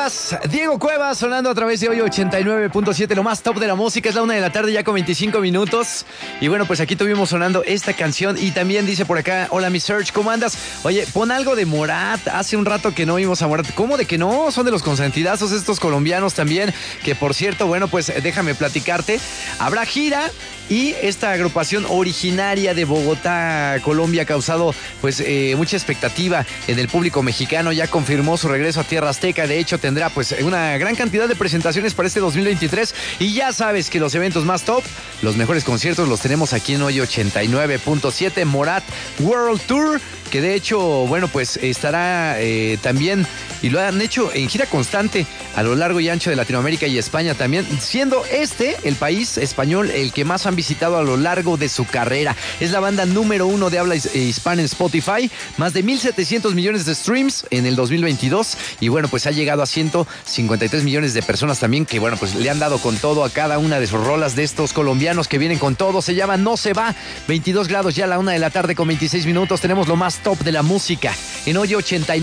Diego Cuevas sonando a través de hoy 89.7, lo más top de la música. Es la 1 de la tarde ya con 25 minutos. Y bueno, pues aquí tuvimos sonando esta canción. Y también dice por acá, hola mi Search, ¿cómo andas? Oye, pon algo de Morat. Hace un rato que no vimos a Morat. ¿Cómo de que no? Son de los consentidazos estos colombianos también. Que por cierto, bueno, pues déjame platicarte. Habrá gira. Y esta agrupación originaria de Bogotá, Colombia, ha causado pues mucha expectativa en el público mexicano. Ya confirmó su regreso a Tierra Azteca. De hecho, tendrá pues una gran cantidad de presentaciones para este 2023. Y ya sabes que los eventos más top, los mejores conciertos los tenemos aquí en hoy 89.7 Morat World Tour. Que de hecho, bueno, pues estará también, y lo han hecho en gira constante a lo largo y ancho de Latinoamérica y España también, siendo el país español, el que más han visitado a lo largo de su carrera. Es la banda número 1 de habla hispana en Spotify, más de 1,700 millones de streams en el 2022, y bueno, pues ha llegado a 153 millones de personas también, que bueno, pues le han dado con todo a cada una de sus rolas de estos colombianos que vienen con todo. Se llama No Se Va, 22 grados ya a la 1 de la tarde con 26 minutos. Tenemos lo más top de la música en hoy 89.